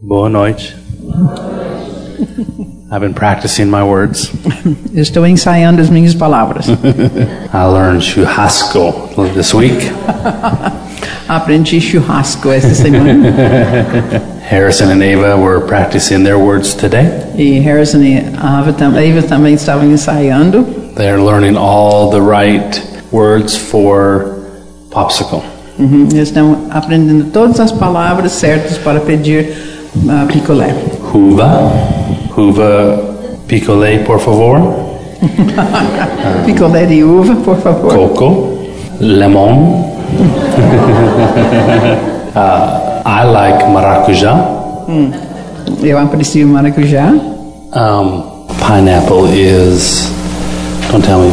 Boa noite. I've been practicing my words. Estou ensaiando as minhas palavras. I learned churrasco this week. Aprendi churrasco essa semana. Harrison and Ava were practicing their words today. E Harrison e Ava também estavam ensaiando. They're learning all the right words for popsicle. Eles estão aprendendo todas as palavras certas para pedir picolé. Uva picolé, por favor. Picolé de uva, por favor. Coco, lemon. I like maracujá. Eu aprecio maracujá. Pineapple is, don't tell me.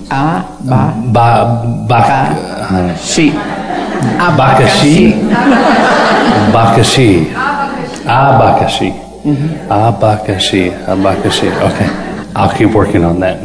Abacaxi. Abacaxi. Okay. I'll keep working on that.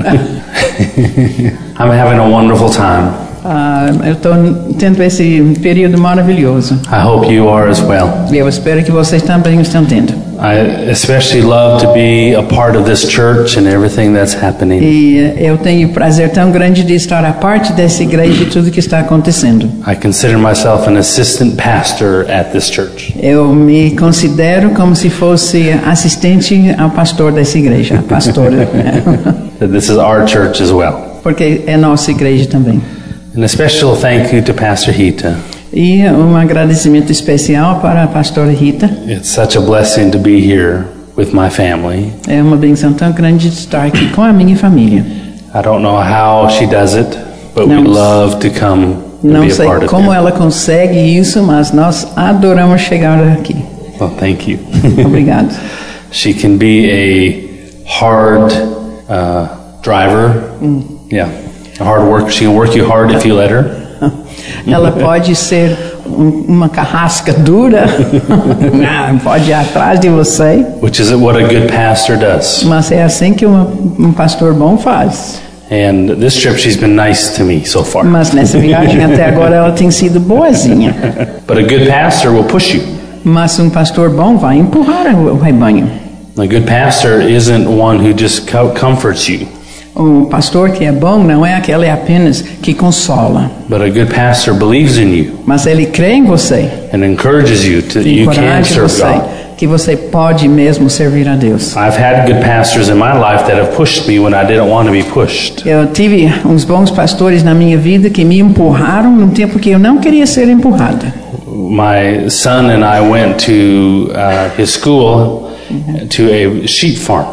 I'm having a wonderful time. Eu estou tendo esse período maravilhoso. I hope you are as well. Eu espero que vocês também estão tendo. I especially love to be a part of this church and everything that's happening. E eu tenho prazer tão grande de estar a parte dessa igreja e tudo que está acontecendo. I consider myself an assistant pastor at this church. Eu me considero como se fosse assistente ao pastor dessa igreja, pastora. This is our church as well. Porque é nossa igreja também. And a special thank you to Pastor Rita. E um agradecimento especial para a pastora Rita. It's such a blessing to be here with my family. É uma bênção tão grande de estar aqui com a minha família. I don't know how she does it, but we love to come and Não be a sei part of como it. ela consegue isso, mas nós adoramos chegar aqui. Well, thank you. Obrigado. She can be a hard driver. Yeah, a hard worker. She can work you hard if you let her. Ela pode ser uma carrasca dura, pode ir atrás de você. Which is what a good pastor does. Mas é assim que um pastor bom faz. And this trip, she's been nice to me so far. Mas nessa viagem até agora ela tem sido boazinha. But a good pastor will push you. Mas um pastor bom vai empurrar o rebanho. A good pastor isn't one who just comforts you. O pastor que é bom não é aquele apenas que consola. But a good pastor believes in you. Mas ele crê em você. And encourages you to you can serve God. Que você pode mesmo servir a Deus. I've had good pastors in my life that have pushed me when I didn't want to be pushed. Eu tive uns bons pastores na minha vida que me empurraram num tempo que eu não queria ser empurrada. My son and I went to his school to a sheep farm.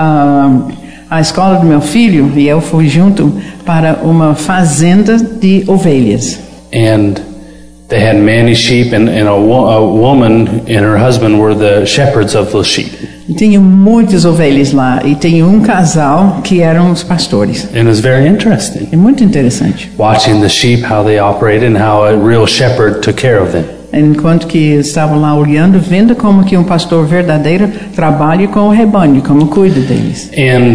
A escola do meu filho e eu fui junto para uma fazenda de ovelhas. And they had many sheep, and a woman and her husband were the shepherds of those sheep. Tinha muitas ovelhas lá e tinha um casal que eram os pastores. And it was very interesting. É muito interessante. Watching the sheep, how they operated, and how a real shepherd took care of them. Enquanto que estavam lá olhando, vendo como que um pastor verdadeiro trabalha com o rebanho, como cuida deles. And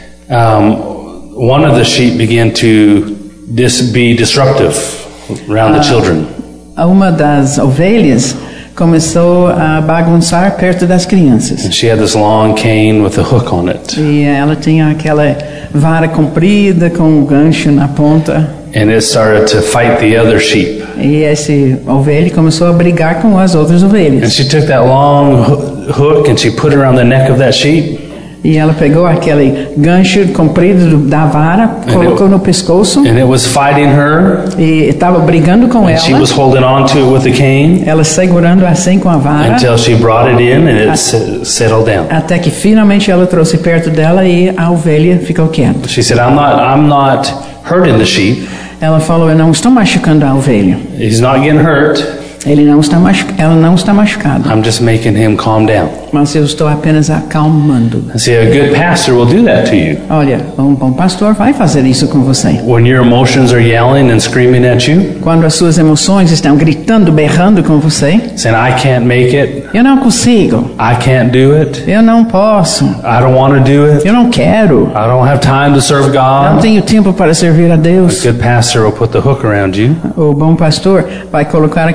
one of the sheep began to be disruptive around the children. Uma das ovelhas começou a bagunçar perto das crianças. And she had this long cane with a hook on it. E ela tinha aquela vara comprida com um gancho na ponta. And it started to fight the other sheep. E esse ovelha começou a brigar com as outras ovelhas. And she took that long hook and she put it around the neck of that sheep. E ela pegou aquele gancho comprido da vara, colocou no pescoço. And it was fighting her. E estava brigando com ela. She was holding on to it with the cane. Ela segurando assim com a vara. Until she brought it in and it settled down. Até que finalmente ela trouxe perto dela e a ovelha ficou quieta. She said, I'm not hurting the sheep. Ela falou, eu não estou machucando a ovelha. He's not getting hurt. Ela não está machucada. I'm just making him calm down. Mas eu estou apenas acalmando. See, a good pastor will do that to you. Olha, um bom pastor vai fazer isso com você. When your emotions are yelling and screaming at you. Quando as suas emoções estão gritando, berrando com você. Saying, I can't make it. Eu não consigo. I can't do it. Eu não posso. I don't want to do it. Eu não quero. I don't have time to serve God. Não tenho tempo para servir a Deus. A good pastor will put the hook around you. O bom pastor vai colocar aquele gancho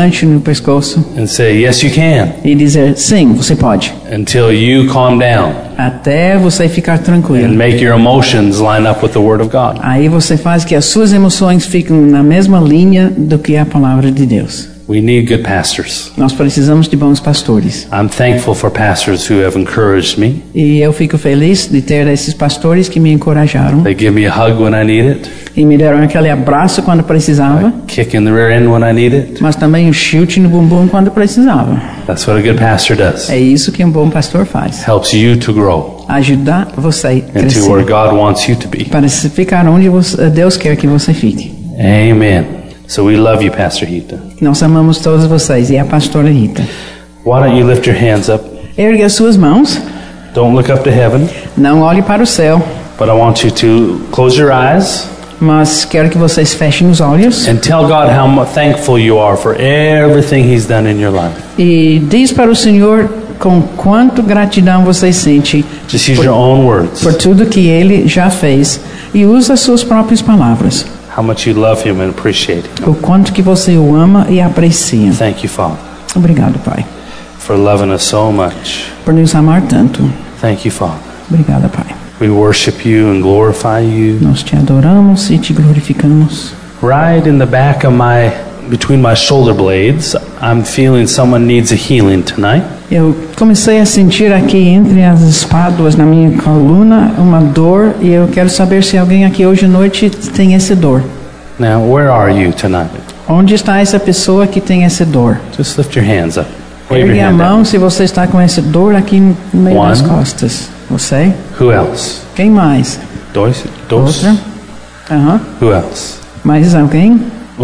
gancho no pescoço and say, yes, you can, e dizer, sim, você pode. until you calm down Até você ficar and tranquilo. make your emotions line up with the Word of God. Aí você faz que as suas emoções fiquem na mesma linha do que a palavra de Deus. We need good pastors. Nós precisamos de bons pastores. I'm thankful for pastors who have encouraged me. E eu fico feliz de ter esses pastores que me encorajaram They give me a hug when I need it, e me deram aquele abraço quando precisava, kick in the rear end when I need it. mas também um chute no bumbum quando precisava. That's what a good pastor does. É isso que um bom pastor faz. Helps you to grow Ajudar você a into where crescer God wants you to be. para ficar onde Deus quer que você fique. Amen. So we love you, Pastor Rita. Nós amamos todos vocês e a pastora Rita. Why don't you lift your hands up? Ergue as suas mãos, Don't look up to heaven, não olhe para o céu, but I want you to close your eyes mas quero que vocês fechem os olhos and tell God how thankful you are for everything He's done in your life. e diz para o Senhor com quanto gratidão você sente Just use your own words. por tudo que Ele já fez e usa as suas próprias palavras. How much you love Him and appreciate Him. O quanto que você o ama e aprecia. Thank you, Father, Obrigado, Pai, for loving us so much. por nos amar tanto. Thank you, Father. Obrigada, Pai. We worship you and glorify you. Nós te adoramos e te glorificamos. Right in the back of between my shoulder blades, I'm feeling someone needs a healing tonight. Eu comecei a sentir aqui entre as espáduas na minha coluna uma dor e eu quero saber se alguém aqui hoje à noite tem essa dor. Now, where are you tonight? Onde está essa pessoa que tem essa dor? Just lift your hands up. Wave your Ergue a hand mão up. se você está com essa dor aqui no meio das One. costas. Você? Who else? Quem mais? Dos. Outra? Aham. Who else? Mais alguém?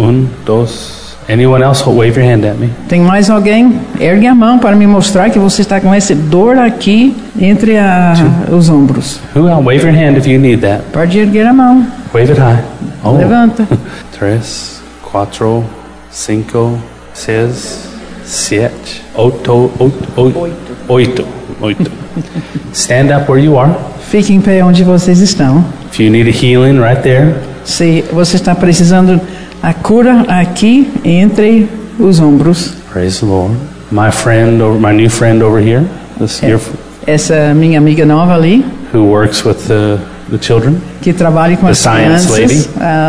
Dos. Anyone else? Wave your hand at me. Tem mais alguém? Ergue a mão para me mostrar que você está com essa dor aqui entre os ombros. Who else? Wave your hand if you need that. Pode erguer a mão. Wave it high. Oh. Levanta. 3, 4, 5, 6, 7, 8, 8. Stand up where you are. Fique em pé onde vocês estão. If you need a healing right there, Se você está precisando a cura aqui entre os ombros. praise the Lord. My new friend over here, Essa minha amiga nova ali, who works with the children, que trabalha com The as science crianças,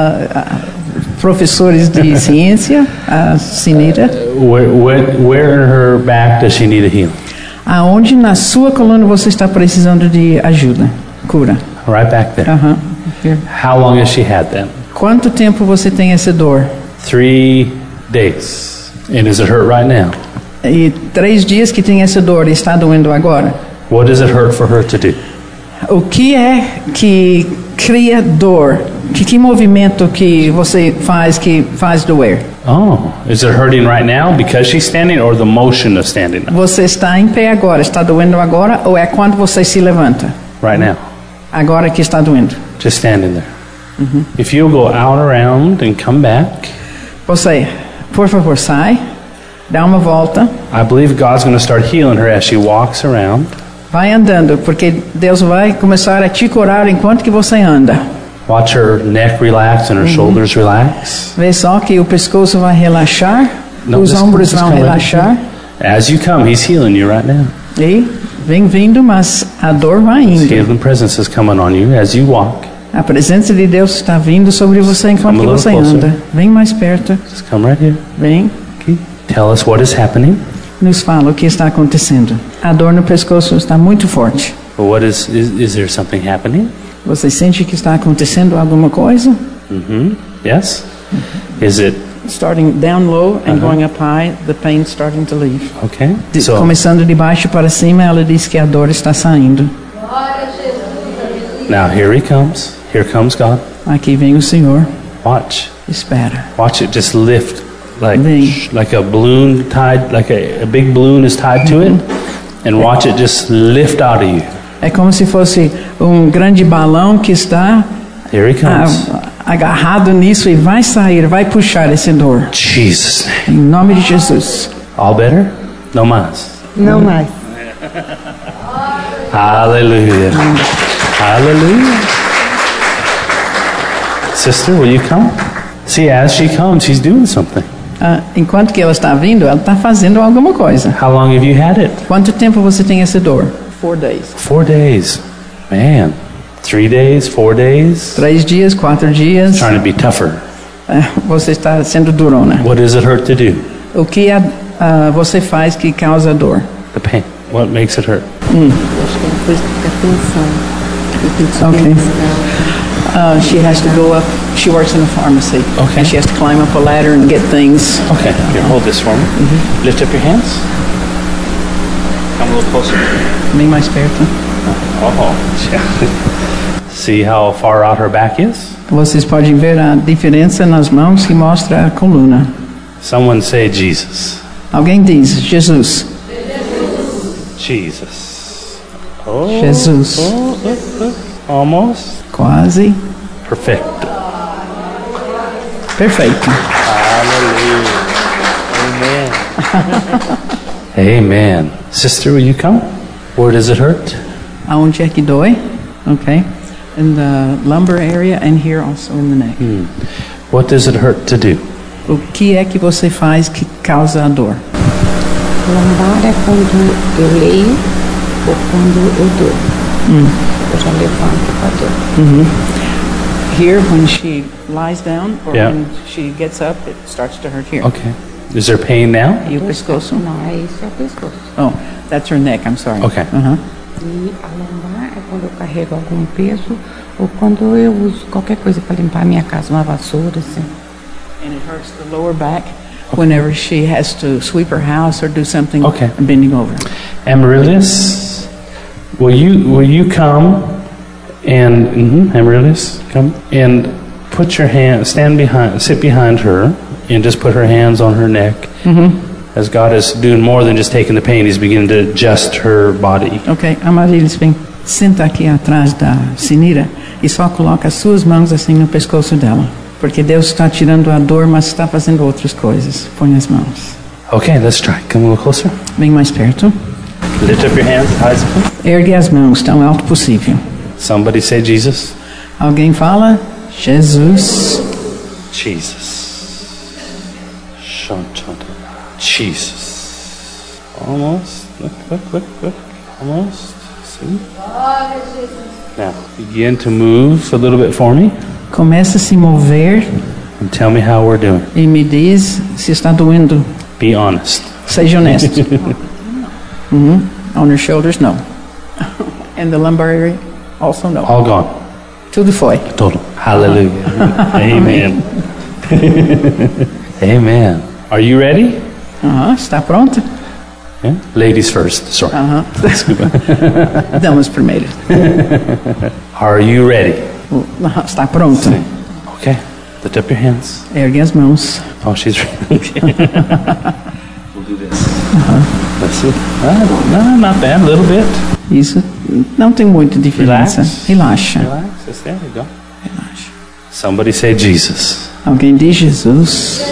professores de ciência, a Sinira. where in her back does she need a healing? Aonde na sua coluna você está precisando de ajuda, cura? Right back there. Aham. How long has she had that? Quanto tempo você tem essa dor? 3 days. And does it hurt right now? E 3 dias que tem essa dor e está doendo agora? What does it hurt for her to do? O que é que cria dor? Que movimento que você faz que faz doer? Oh, is it hurting right now because she's standing, or the motion of standing up? Você está em pé agora, está doendo agora, ou é quando você se levanta? Right now. Agora que está doendo. Just standing there. If you'll go out around and come back, Você, por favor, sai, dá uma volta, I believe God's going to start healing her as she walks around. vai andando, porque Deus vai começar a te curar enquanto que você anda. Watch her neck relax and her shoulders relax. Vê só que o pescoço vai relaxar, Não, os just ombros come vão right relaxar. As you come, He's healing you right now. E vem vindo, mas a dor vai His indo. healing presence is coming on you as you walk. A presença de Deus está vindo sobre você enquanto Come que a você little closer. anda. Vem mais perto, Just come right here. vem, Okay. Tell us what is happening. nos fala o que está acontecendo. A dor no pescoço está muito forte. But what is there something happening? Você sente que está acontecendo alguma coisa? Yes? Is it Starting down low and going up high, the pain starting to leave. okay? Começando de baixo para cima, ela diz que a dor está saindo. Now here he comes. Here comes God. Aqui vem o Senhor. Watch. Espera. Watch it just lift Vem. like a balloon tied, like a big balloon is tied to it, and watch it just lift out of you. É como se fosse um grande balão que está Here he comes. agarrado nisso e vai sair, vai puxar esse dor. Jesus name. Em nome de Jesus. All better? No mas. Não mais. Hallelujah. Hallelujah. Sister, will you come? See, as she comes, she's doing something. Enquanto que ela está vindo, ela está fazendo alguma coisa. How long have you had it? Quanto tempo você tem essa dor? 4 days. 4 days. Man. 3 days, 4 days. 3 dias, 4 dias. Trying to be tougher. Você está sendo durona. What does it hurt to do? O que você faz que causa dor? The pain. What makes it hurt? Acho que é uma coisa que fica tensão. Okay. She has to go up. She works in a pharmacy. Okay. And she has to climb up a ladder and get things. Okay. Here, hold this for me. Lift up your hands. Come a little closer. Bem mais perto. Oh, yeah. See how far out her back is? Vocês podem ver a diferença nas mãos que mostra a coluna. Someone say Jesus. Alguém diz Jesus. Jesus. Oh, Jesus. Almost. Quase. Perfecto. Perfeito. Hallelujah. Amen. Amen. Sister, will you come? Where does it hurt? Aonde é que dói? Okay. In the lumbar area and here also in the neck. What does it hurt to do? O que é que você faz que causa a dor? Lombar é quando eu leio ou quando eu durmo. Eu já levanto com a dor. Here when she lies down or Yeah. when she gets up, it starts to hurt here. Okay. Is there pain now? E o pescoço? Não, isso é o pescoço. Oh, that's her neck, I'm sorry. Okay. E a lombar é quando eu carrego algum peso ou quando eu uso qualquer coisa para limpar a minha casa, uma vassoura, assim. And it hurts the lower back whenever she has to sweep her house or do something Okay. bending over. Amaryllis, will you come and Amaryllis, come and put your hand, sit behind her, and just put her hands on her neck. As God is doing more than just taking the pain, He's beginning to adjust her body. Ok, Amaryllis, vem, senta aqui atrás da Sinira e só coloca as suas mãos assim no pescoço dela. Porque Deus está tirando a dor, mas está fazendo outras coisas. Põe as mãos. Okay, let's try. Come a little closer. Bem mais perto. Lift up your hands, eyes open. Ergue as mãos tão alto possível. Somebody say Jesus. Alguém fala? Jesus. Jesus. Jesus. Almost. Look. Almost. See? Now, begin to move a little bit for me Começa a se mover and tell me how we're doing. e me diz se está doendo. Be honest. Seja honesto. On your shoulders, no. And the lumbar area, also no. All gone. Tudo foi. Total. Hallelujah. Amen. Amen. Are you ready? Está pronta? Yeah? Ladies first. Sorry. Damas primeiro. Are you ready? Está pronta? Okay. Lift up your hands. Ergue as mãos. Oh, she's ready. We'll do this. Let's see. No, not bad. A little bit. Isso não tem muita diferença. Relax. Relaxa. Relax. Just there you go. Relaxa. Somebody say Jesus. Alguém diz Jesus.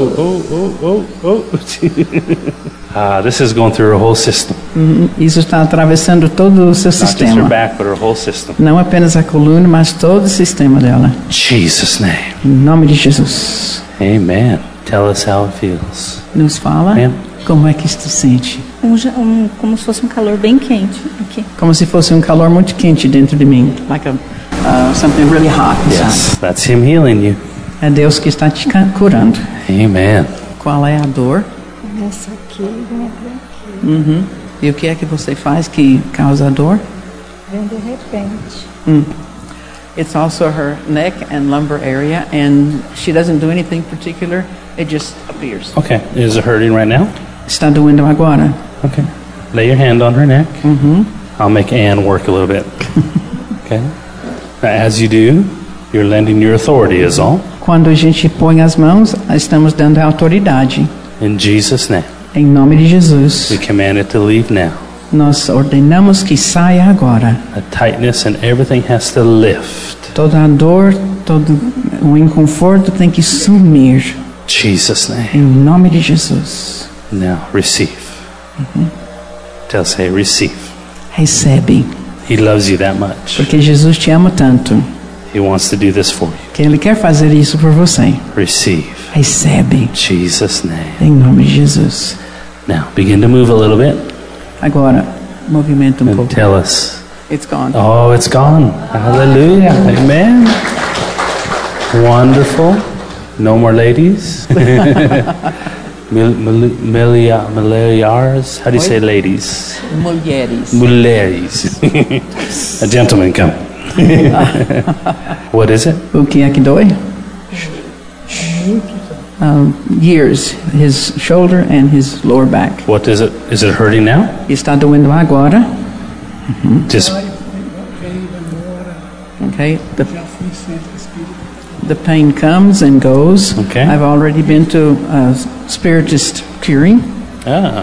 This is going through her whole system. Isso está atravessando todo o seu Not just her sistema. back, but her whole system. Não apenas a coluna, mas todo o sistema dela. Jesus' name. Em nome de Jesus. Amen. Tell us how it feels. Nos fala Amém. como é que se sente. Como se fosse um calor bem quente aqui. Como se fosse um calor muito quente dentro de mim. Like something really hot inside. Yes, that's Him healing you. É Deus que está te curando. Amen. Qual é a dor? Começa aqui e vem até aqui. E o que é que você faz que causa a dor? Vem de repente. It's also her neck and lumbar area, and she doesn't do anything particular. It just appears. Okay. Is it hurting right now? Está doendo agora? Okay. Lay your hand on her neck. I'll make Ann work a little bit. Okay. Now, as you do, you're lending your authority is all. Quando a gente põe as mãos, estamos dando a autoridade. In Jesus' name. Em nome de Jesus, We command it to leave now. nós ordenamos que saia agora. The tightness and everything has to lift. Toda a dor, todo o inconforto tem que sumir. Jesus' name. Em nome de Jesus. Now receive. Say receive. Recebe, He loves you that much. porque Jesus te ama tanto He wants to do this for you. que Ele quer fazer isso por você. Receive. Recebe. Jesus' name. Em nome de Jesus. Now, begin to move a little bit Agora, movimenta and pouco. tell us. It's gone. Oh, it's gone. Hallelujah. Amen. Wonderful. No more ladies. Milliards. How do you say ladies? Mulheres. Mulheres. A gentleman come. What is it? O que é que dói? Years. His shoulder and his lower back. What is it? Is it hurting now? Está doendo agora. Just Okay. The pain comes and goes. Okay. I've already been to spiritist curing. In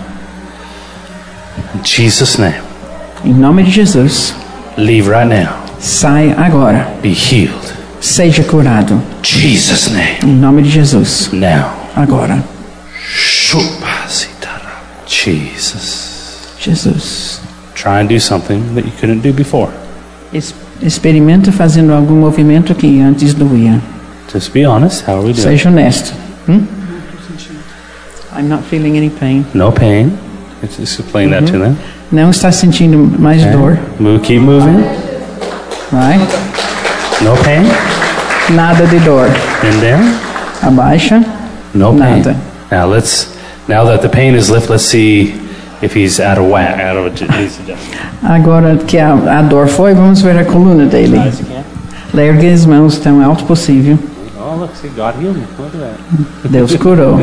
Jesus' name. Em nome de Jesus. Leave right now. Sai agora. Be healed. Seja curado. Jesus' name. Em nome de Jesus. Now. Agora. Jesus. Jesus. Try and do something that you couldn't do before. Experimenta fazendo algum movimento que antes doía. Just be honest. How are we doing? Seja honesto. I'm not feeling any pain. No pain. Let's just explain that to them. Não está sentindo mais dor. Keep moving. Vai. No pain. Nada de dor. And then. Abaixa. No pain. Nada. Now that the pain is lifted, let's see if he's out of whack, Agora que a dor foi, vamos ver a coluna dele. Ergue as mãos tão alto possível. Oh, look, see, God healed me. Look at that. Deus curou.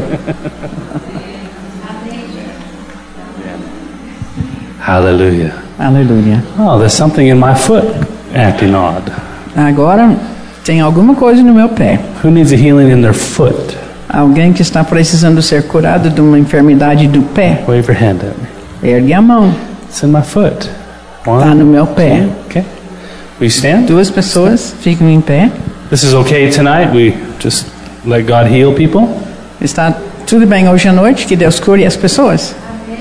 Hallelujah. Aleluia. Oh, there's something in my foot acting odd. Agora tem alguma coisa no meu pé. Who needs a healing in their foot? Alguém que está precisando ser curado de uma enfermidade do pé. Wave your hand at me. Ergue a mão. It's in my foot. Está no meu pé. Okay. We stand. Duas pessoas ficam em pé. This is okay tonight. We just let God heal people. Está tudo bem hoje à noite, que Deus cure as pessoas.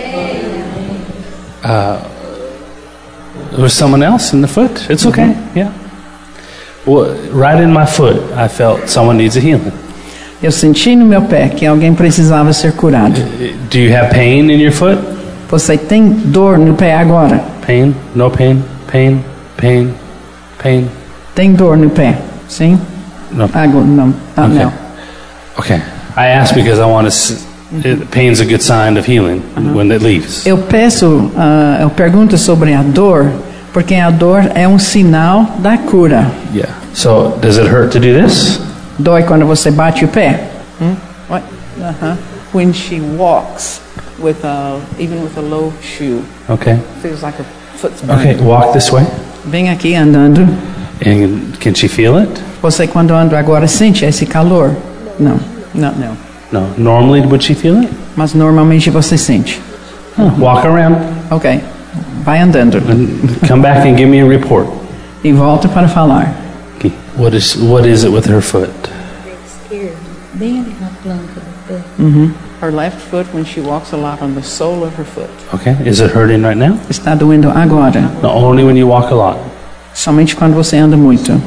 There was someone else in the foot. It's okay. Yeah. Well, right in my foot, I felt someone needs a healing. Eu senti no meu pé que alguém precisava ser curado. Do you have pain in your foot? Você tem dor no pé agora? Pain? No pain? Pain? Pain? Pain? Tem dor no pé? Sim? No. Não. Okay. Não. Okay. I ask because I want to. Pain's a good sign of healing when it leaves. Eu pergunto sobre a dor, porque a dor é um sinal da cura. Yeah. So does it hurt to do this? Dói quando você bate o pé? What? When she walks with even with a low shoe. Okay. Feels like her foot's burning. Okay. Walk this way. Vem aqui andando. And can she feel it? Você quando anda agora sente esse calor? Não. No. Normally would she feel it? Mas normalmente você sente. Walk around. Ok. Vai andando. And come back and give me a report. E volta para falar. Okay. What is it with her foot? Esquerdo, bem ali na planca do pé. Her left foot, when she walks a lot, on the sole of her foot. Okay. Is it hurting right now? Está doendo agora. No, only when you walk a lot. Somente quando você anda muito.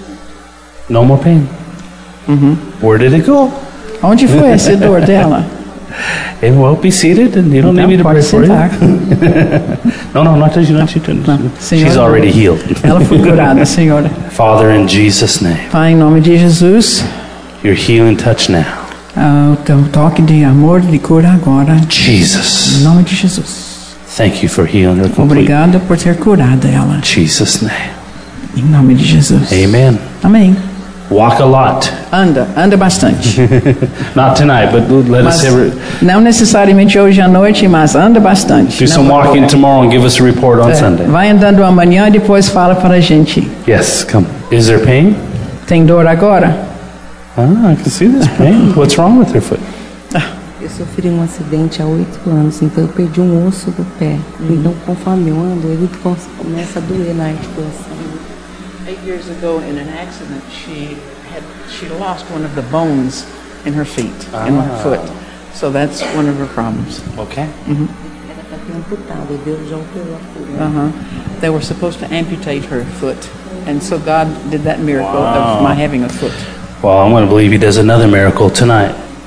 No more pain. Where did it go? Onde foi essa dor dela? And well, be seated, and you don't need me to pray pode for you. sentar. No, not you. She's already healed. Ela foi curada, Senhor. Father, in Jesus' name, Pai, em nome de Jesus, your healing touch now. o teu toque de amor, de cura agora. Em Jesus, nome de Jesus. thank you for healing her completely. Obrigado por ter curado ela. In Jesus' name, Em nome de Jesus. amen. Amém. Walk a lot. Anda bastante. Not tonight, but let us Não necessariamente hoje à noite, mas anda bastante. do some walking tomorrow and give us a report on Sunday. Vai andando amanhã e depois fala para a gente. Yes, come. Is there pain? Tem dor agora? I can see this pain. What's wrong with her foot? Eu sofri um acidente há 8 anos, então eu perdi um osso do pé. Então, conforme eu ando, ele começa a doer na articulação. 8 years ago, in an accident, she lost one of the bones in her feet, in her foot. So that's one of her problems. Okay. Era para ter amputado, Deus já operou a cura. They were supposed to amputate her foot, and so God did that miracle of my having a foot. Well, I'm going to believe He does another miracle tonight.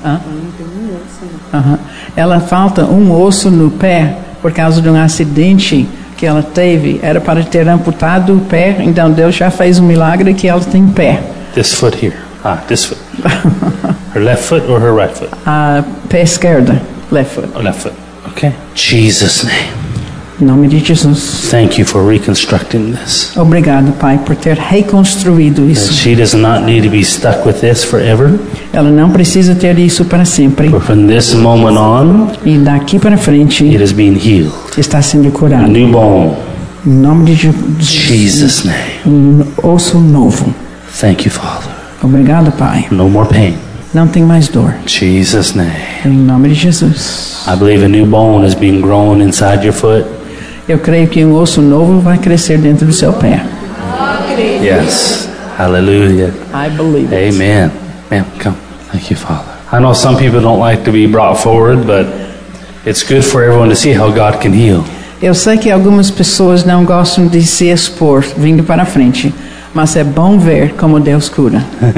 Hã? Não tem um osso. Aham. Ela falta um osso no pé por causa de um acidente que ela teve. Era para ter amputado o pé, então Deus já fez um milagre que ela tem pé. This foot here. This foot. Her left foot or her right foot? A pé esquerda, left foot. Oh, left foot. Okay. Jesus' name. Em nome de Jesus. Thank you for reconstructing this. Obrigado, Pai, por ter reconstruído And isso. she does not need to be stuck with this forever. Ela não precisa ter isso para sempre. But from this moment on, E daqui para frente it is being healed. está sendo A curado. new bone. Em nome de Jesus' name. Um osso novo. Thank you, Father. Obrigado, Pai. No more pain. Não tem mais dor. Jesus' name. Em nome de Jesus. I believe a new bone is being grown inside your foot. Eu creio que um osso novo vai crescer dentro do seu pé. Yes. Hallelujah. I believe it. Amen. Ma'am, come. Thank you, Father. I know some people don't like to be brought forward, but it's good for everyone to see how God can heal. Eu sei que algumas pessoas não gostam de se expor vindo para frente, mas é bom ver como Deus cura.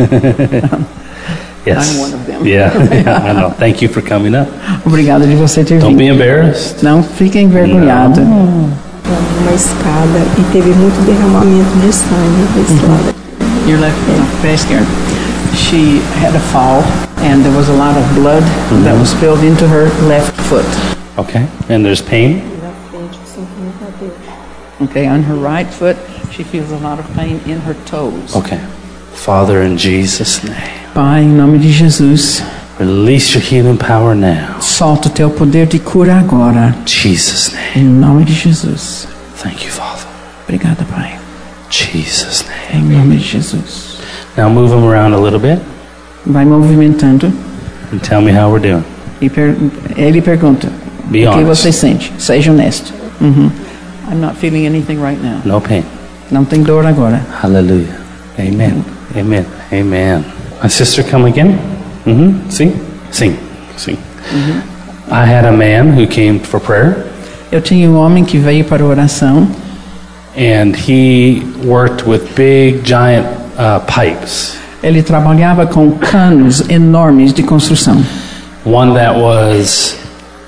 Yes. I'm one of them. Yeah, I know. Thank you for coming up. Obrigada de você ter Don't vindo. be embarrassed. Não fique envergonhado. Uma escada e teve muito derramamento de sangue desse lado. Your left pé esquerdo. She had a fall and there was a lot of blood that was spilled into her left foot. Okay. And there's pain. Na frente eu sinto muita dor. Okay, on her right foot, she feels a lot of pain in her toes. Okay. Father, in Jesus' name, Pai, em nome de Jesus, release your healing power now. solta o teu poder de cura agora. Jesus' name. Em nome de Jesus. Thank you, Father. Obrigada, Pai. Jesus' name. Em nome de Jesus. Now move them around a little bit Vai movimentando and tell me how we're doing. e ele pergunta: Be o que honest. você sente? Seja honesto. Uhum. I'm not feeling anything right now. No pain. Não tem dor agora. Hallelujah. Amen. Amen. Amen. My sister, come again. Sing. Sing. Sing. I had a man who came for prayer, Eu tinha um homem que veio para a oração and he worked with big, giant pipes. Ele trabalhava com canos enormes de construção. One that was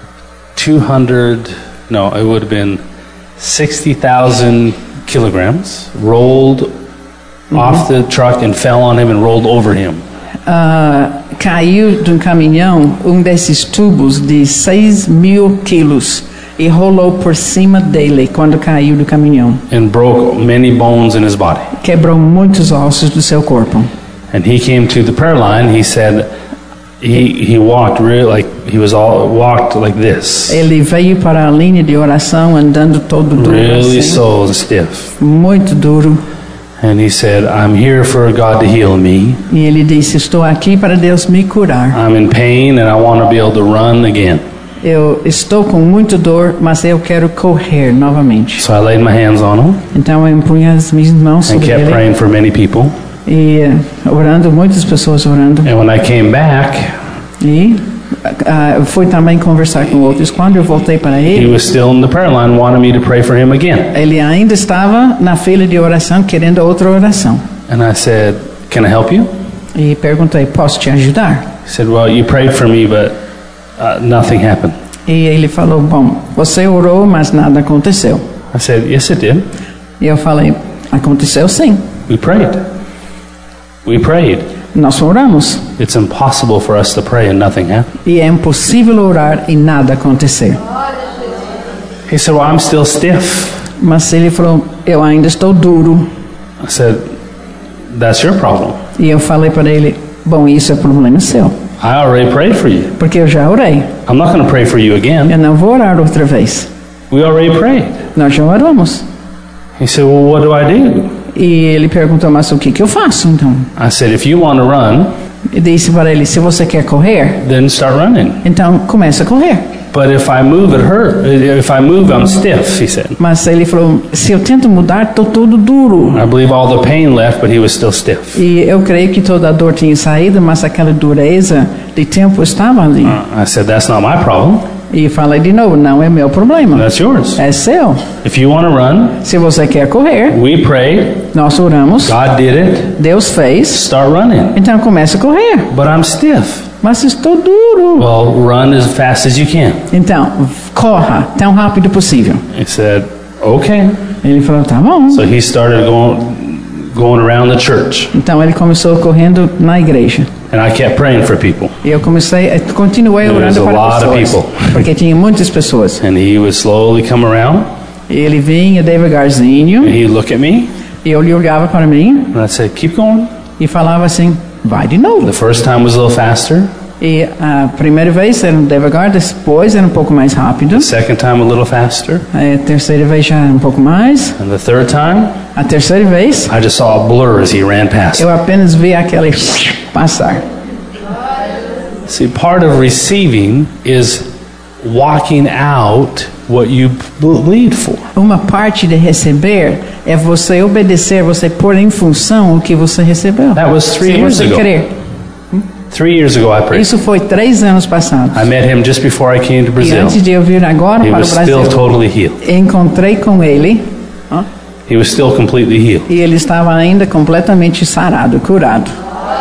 200, no, it would have been 60,000 kilograms, rolled off the truck and fell on him and rolled over him. Caiu de um caminhão desses tubos de 6.000 quilos e rolou por cima dele quando caiu do caminhão. And broke many bones in his body. Quebrou muitos ossos do seu corpo. And he came to the prayer line. He said he walked walked like this, Ele veio para a linha de oração andando todo duro, really assim, so stiff. muito duro. And he said, "I'm here for God to heal me. E ele disse: estou aqui para Deus me curar. I'm in pain and I want to be able to run again." Eu estou com muita dor, mas eu quero correr novamente. So I laid my hands on him Então eu impunha as minhas mãos and sobre kept ele praying for many people. e orando, muitas pessoas orando. And when I came back, E fui também conversar com outros. Quando eu voltei para he ele, was still in the prayer line, wanting me to pray for him again. ele ainda estava na fila de oração, querendo outra oração. And I said, "Can I help you?" E perguntei: posso te ajudar? He said, "Well, you prayed for me, but nothing happened." E ele falou: bom, você orou, mas nada aconteceu. I said, "Yes, it did. E eu falei: aconteceu sim. We prayed. We prayed. Nós oramos. It's impossible for us to pray and nothing happened." E é impossível orar e nada acontecer. He said, "Well, I'm still stiff." Mas ele falou: eu ainda estou duro. I said, "That's your problem. E eu falei para ele: bom, isso é problema seu, I already prayed for you. porque eu já orei. I'm not going to pray for you again. Eu não vou orar outra vez. We already prayed." Nós já oramos. He said, "Well, what do I do?" E ele perguntou: mas o que eu faço então? I said, "If you want to run, Eu disse para ele: se você quer correr, then start running. então começa a correr. But if I move, it hurt. If I move, I'm stiff," he said. Mas ele falou: se eu tento mudar, estou todo duro. I believe all the pain left, but he was still stiff. E eu creio que toda a dor tinha saído, mas aquela dureza de tempo estava ali. I said, "That's not my problem." E falei de novo, não é meu problema. That's yours. É seu. If you want to run, Se você quer correr, we prayed. nós oramos, God did it. Deus fez, Start running. então comece a correr. But I'm stiff. Mas estou duro. Well, run as fast as you can. Então, corra tão rápido possível. He said, okay. Ele falou, tá bom. So he started going around the church. Então ele começou correndo na igreja. And I kept praying for people. E eu continuei There was orando a para lot of pessoas. people. Porque tinha muitas pessoas. And he would slowly come around. Ele vinha devagarzinho. And he'd look at me. E eu lhe olhava para mim. And I'd say, keep going. E falava assim, vai de novo. The first time was a little faster. E a primeira vez era devagar, depois era um pouco mais rápido. The second time a little faster. A terceira vez já um pouco mais. And the third time, A terceira vez, I just saw a blur as he ran past. eu apenas vi aquele passar. See, part of receiving is walking out what you believed for. Uma parte de receber é você obedecer, você pôr em função o que você recebeu. That was 3 Se years você ago. crer. 3 years ago I prayed. Isso foi 3 anos passados. I met him just before I came to E Brazil. antes de eu vir agora He para o was still Brasil, totally healed. encontrei com ele He was still completely healed. e ele estava ainda completamente sarado, curado.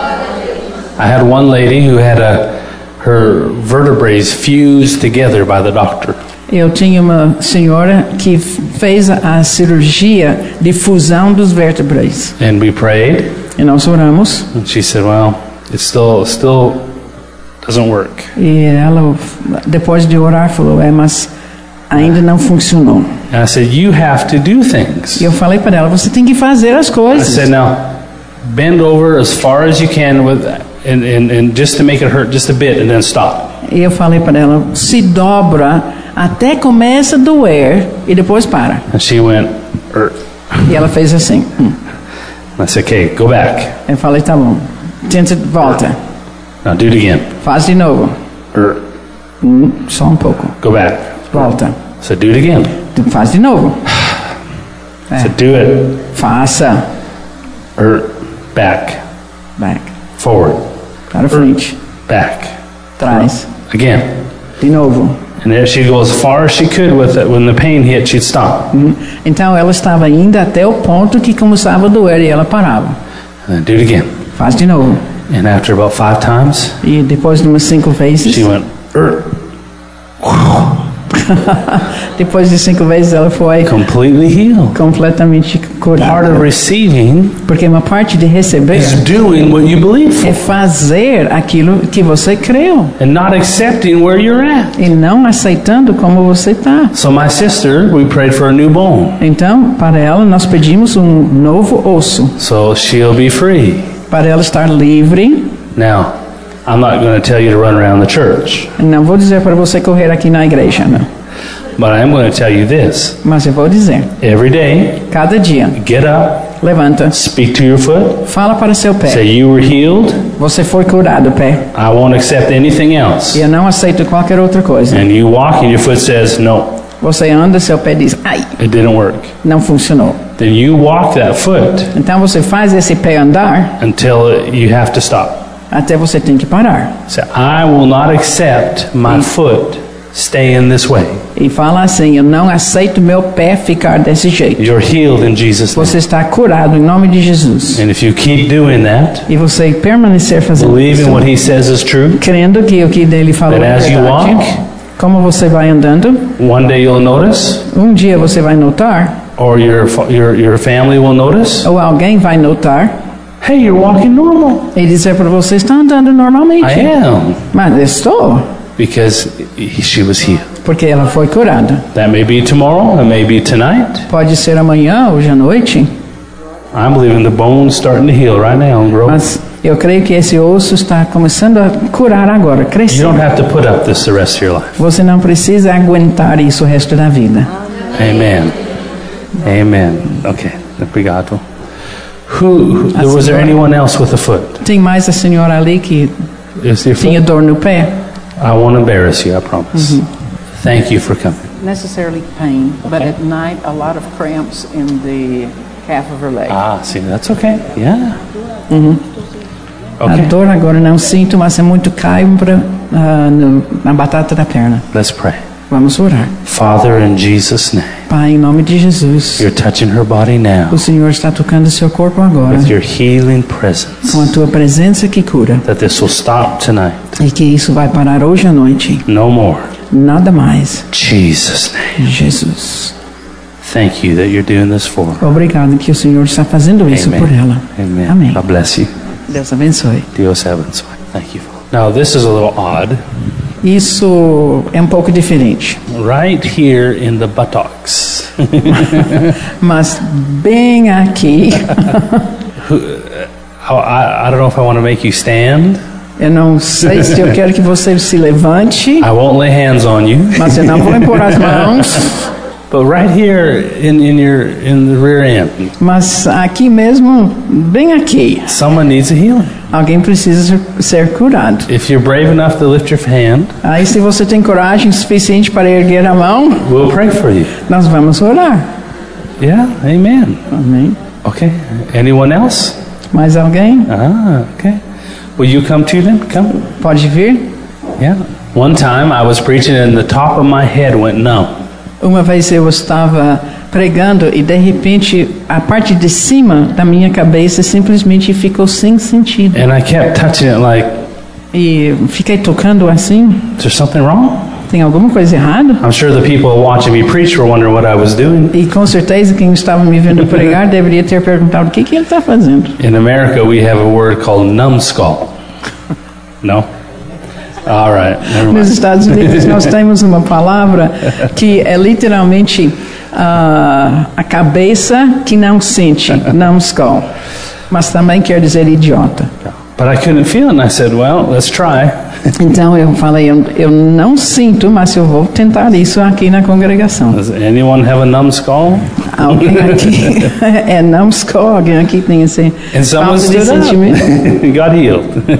I had one lady who had her vertebrae fused together by the doctor. Eu tinha uma senhora que fez a cirurgia de fusão dos vértebras. And we prayed. E nós oramos. And she said, well, it still doesn't work. E ela, depois de orar, falou, mas ainda não funcionou. And I said, you have to do things. E eu falei para ela, você tem que fazer as I coisas. said, now, bend over as far as you can and just to make it hurt just a bit and then stop. E eu falei para ela, se dobra até começa a doer e depois para. And she went, E ela fez assim. I said, okay, go back. Eu falei, tá bom. Tenta, volta. Now do it again. Faz de novo. Só um pouco. Go back. Volta. I said, do it again. Faz de novo. I said, do it. Faça. Back. Back. Forward. Para frente. Back. Trás. Again. De novo. And then she'd go as far as she could with it. When the pain hit, she'd stop. Então ela estava indo até o ponto que começava a doer e ela parava. And then do it again. Faz de novo. And after about 5 times, E depois de umas 5 vezes, she went, depois de 5 vezes ela foi completely healed. completamente Part curada. of receiving Porque uma parte de receber is doing what you believe é for fazer aquilo que você creu and not accepting where you're at. e não aceitando como você está. So my sister, we prayed for a new bone. Então, para ela, nós pedimos um novo osso, So she'll be free. para ela estar livre. Now, I'm not going to tell you to run around the church, Não vou dizer para você correr aqui na igreja, não. but I am going to tell you this. Mas eu vou dizer, Every day, cada dia, get up, levanta, speak to your foot, fala para seu say pé, you were healed. você foi curado, pé. I won't accept anything else. E eu não aceito qualquer outra coisa. And you walk and your foot says, no, Você anda, seu pé diz, ai, it didn't work. não funcionou. Then you walk that foot Então você faz esse pé andar until you have to stop. até você tem que parar. Say, I will not accept my foot staying this way. E fala assim, eu não aceito meu pé ficar desse jeito. You're healed in Jesus' name. Você está curado em nome de Jesus. And if you keep doing that, E você permanecer fazendo believing isso, what he says is true, crendo que o que dele falou And é as you verdade. walk, Como você vai andando, one day you'll notice, um dia você vai notar, or your family will notice, ou alguém vai notar, hey, you're walking normal. e dizer para você, está andando normalmente. I am, Mas estou, because she was healed. porque ela foi curada. That may be tomorrow, it may be tonight. Pode ser amanhã, hoje à noite, I'm believing the bone's starting to heal right now and grow. mas eu creio que esse osso está começando a curar agora, You crescer. don't have to put up this the rest of your life. Você não precisa aguentar isso o resto da vida. Amen. Amen. Okay. Obrigado. Was there anyone else with a foot? Tem mais a senhora ali que Is your tinha foot? dor no pé? I won't embarrass you, I promise. Thank you for coming. Necessarily pain, but at night a lot of cramps in the calf of her leg. See, that's okay. Yeah. Okay. A dor agora não sinto, mas é muito cãibra na batata da perna. Let's pray. Vamos orar. Father, in Jesus' name, Pai, em nome de Jesus, you're touching her body now o Senhor está tocando seu corpo agora with your healing presence. com a tua presença que cura. That this will stop tonight. E que isso vai parar hoje à noite. No more. Nada mais. Jesus' name. Jesus. Thank you that you're doing this for her. Obrigado que o Senhor está fazendo isso por ela. Amen. Amém. God bless you. Deus abençoe. Dios abençoe. Thank you. Now this is a little odd. Isso é um pouco diferente. Right here in the buttocks. Mas bem aqui, I don't know if I want to make you stand. eu não sei se eu quero que você se levante, I won't lay hands on you. mas eu não vou impor as mãos. But right here in the rear end, Mas aqui mesmo, bem aqui, someone needs a healing. alguém precisa ser curado. If you're brave enough to lift your hand, Aí se você tem coragem suficiente para erguer a mão, we'll pray for you. nós vamos orar. Yeah, amen. Amém. Okay. Anyone else? Mais alguém? Okay. Will you come too then? Come. Pode vir? Yeah. One time I was preaching and the top of my head went numb. Uma vez eu estava pregando e de repente a parte de cima da minha cabeça simplesmente ficou sem sentido. And I kept touching it like, E fiquei tocando assim. is there something wrong? Tem alguma coisa errada? I'm sure the people watching me preach were wondering what I was doing. E com certeza quem estava me vendo pregar deveria ter perguntado o que ele está fazendo. In America, we have a word called numbskull. No? All right. Never Nos mind. Estados Unidos nós temos uma palavra que é literalmente a cabeça que não sente, numbskull. Mas também quer dizer idiota. But I couldn't feel it, and I said, well, let's try. Então eu falei, eu não sinto, mas eu vou tentar isso aqui na congregação. Does anyone have a numbskull? Alguém aqui é numbskull, alguém aqui tem esse And someone falta de stood sentimento. up and got healed.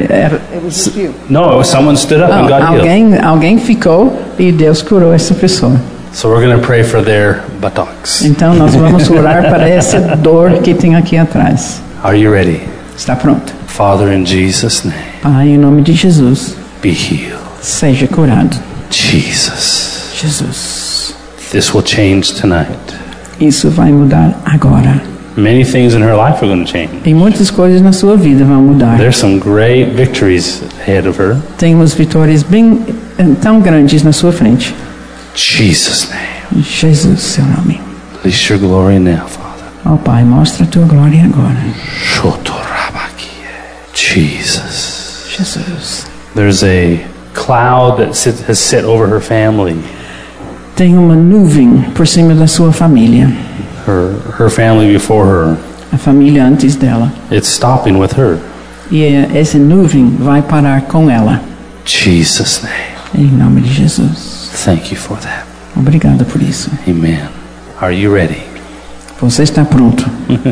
No, someone stood up and got healed. Alguém ficou e Deus curou essa pessoa. So we're going to pray for their buttocks. Então nós vamos orar para essa dor que tem aqui atrás. Are you ready? Está pronto? Father, in Jesus' name, Pai, em nome de Jesus, be healed. seja curado. Jesus. Jesus. This will change tonight. Isso vai mudar agora. Many things in her life are going to change. E muitas coisas na sua vida vão mudar. There's some great victories ahead of her. Tem umas vitórias bem tão grandes na sua frente. Jesus' name. Jesus, seu nome. Release your glory now, Father. Ó Pai, mostra a tua glória agora. Shotorabakie. Jesus. Jesus. There's a cloud that has sit over her family. Tem uma nuvem por cima da sua família. Her family before her. A família antes dela. It's stopping with her. E essa nuvem vai parar com ela. Jesus' name. Em nome de Jesus. Thank you for that. Obrigado por isso. Amen. Are you ready? Você está pronto?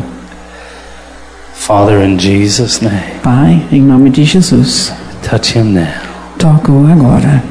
Father, in Jesus' name, Pai, em nome de Jesus. touch him now. Toca-o agora.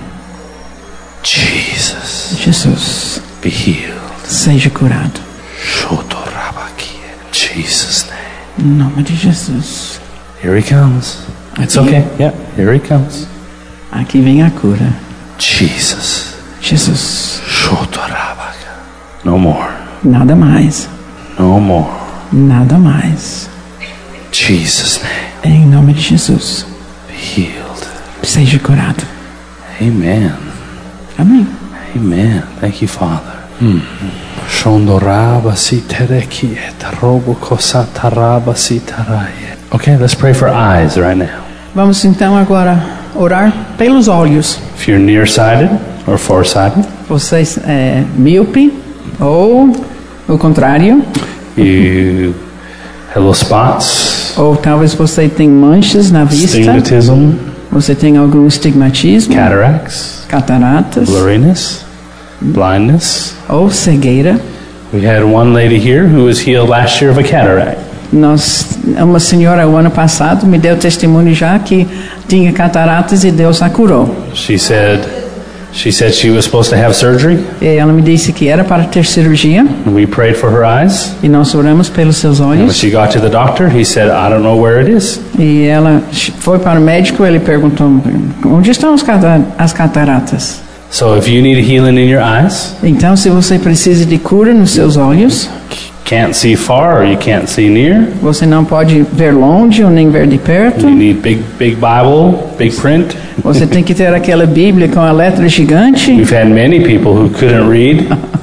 Jesus, Jesus, be healed. seja curado. Shotorabakie. Jesus' name. Em nome de Jesus. Here he comes. It's okay. Yeah, here he comes. Aqui vem a cura. Jesus. Jesus. Shotorabaka. No more. Nada mais. No more. Nada mais. Jesus' name. Em nome de Jesus. Be healed. Seja curado. Amen. Amém. Amen. Thank you, Father. Shondorabasi tereki etarobo kosatarabasi taraye. Okay, let's pray for eyes right now. Vamos então agora orar pelos olhos. If you're nearsighted or farsighted, Você é míope ou o contrário, you have little spots, ou talvez você tenha manchas na vista, astigmatism, você tem algum estigmatismo, cataracts, cataratas blurriness, blindness. ou cegueira. We had one lady here who was healed last year of a cataract. Uma senhora o ano passado me deu testemunho já que tinha cataratas e Deus a curou. She said, She said she was supposed to have surgery, E ela me disse que era para ter cirurgia and we prayed for her eyes. e nós oramos pelos seus And when olhos. she got to the doctor, he said, I don't know where it is. E ela foi para o médico, ele perguntou, onde estão as cataratas? So if you need a healing in your eyes, Então, se você precisa de cura nos seus olhos, can't see far or you can't see near, você não pode ver longe ou nem ver de perto, you need big Bible, big print. você tem que ter aquela Bíblia com a letra gigante. We've had many people who couldn't read,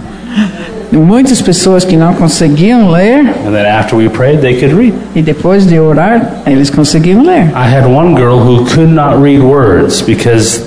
Muitas pessoas que não conseguiam ler, and then after we prayed, they could read. e depois de orar, eles conseguiam ler. I had one girl who could not read words because